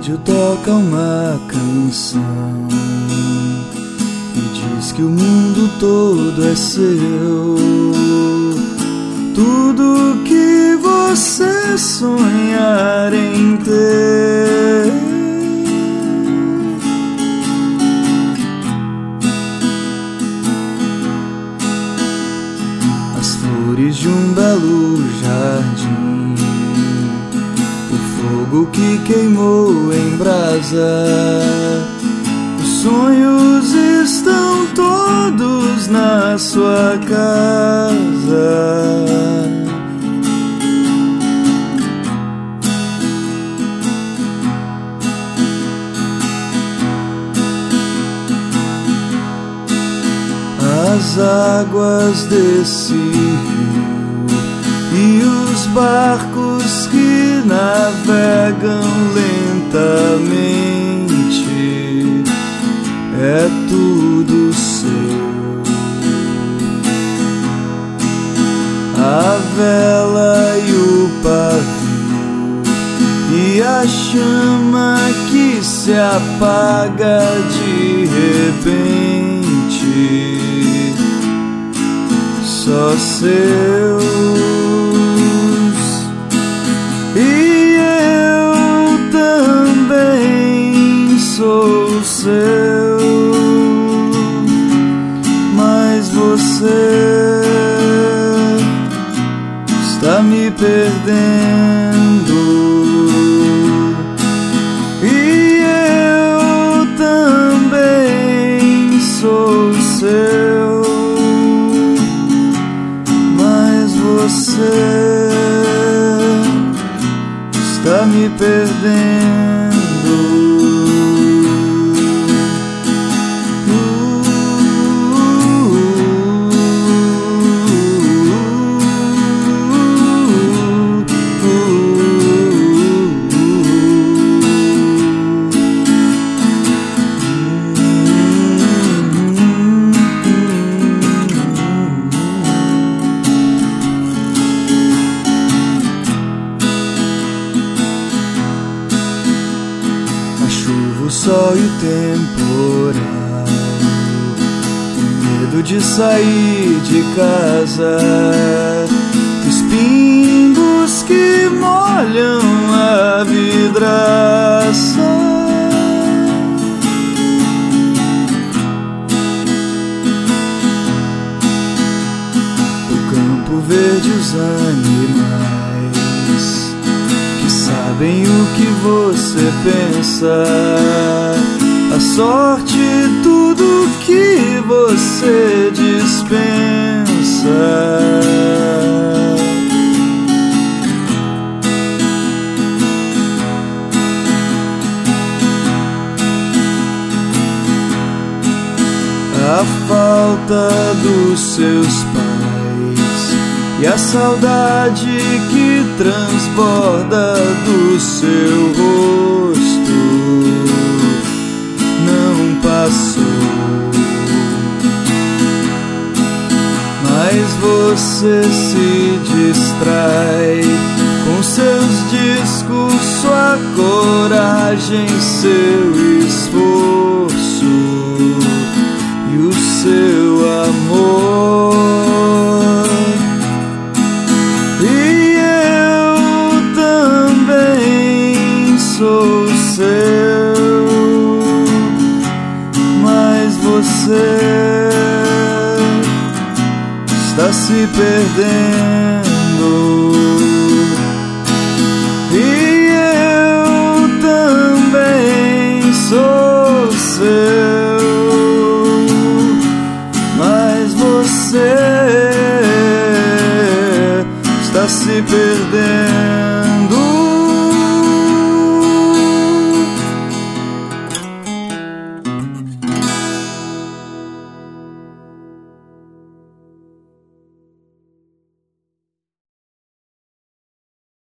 rádio toca uma canção e diz que o mundo todo é seu. Tudo que você sonhar em ter, as flores de um belo jardim, o fogo que queimou em brasa, os sonhos estão todos na sua casa. As águas desse rio e os barcos que navegam lentamente, é tudo seu. A vela e o pavio e a chama que se apaga de repente, só seus. E eu também sou seu, mas você está me perdendo. E eu também sou seu, mas você está me perdendo. O sol e o temporal, o medo de sair de casa, os pingos que molham a vidraça, o campo verde, os animais que sabem o que você pensa, a sorte, tudo que você dispensa. A falta dos seus pais e a saudade que transborda do seu rosto não passou, mas você se distrai com seus discos, sua coragem, seu esforço e o seu amor. E eu também sou seu, mas você está se perdendo. E eu também sou seu, mas você está se perdendo.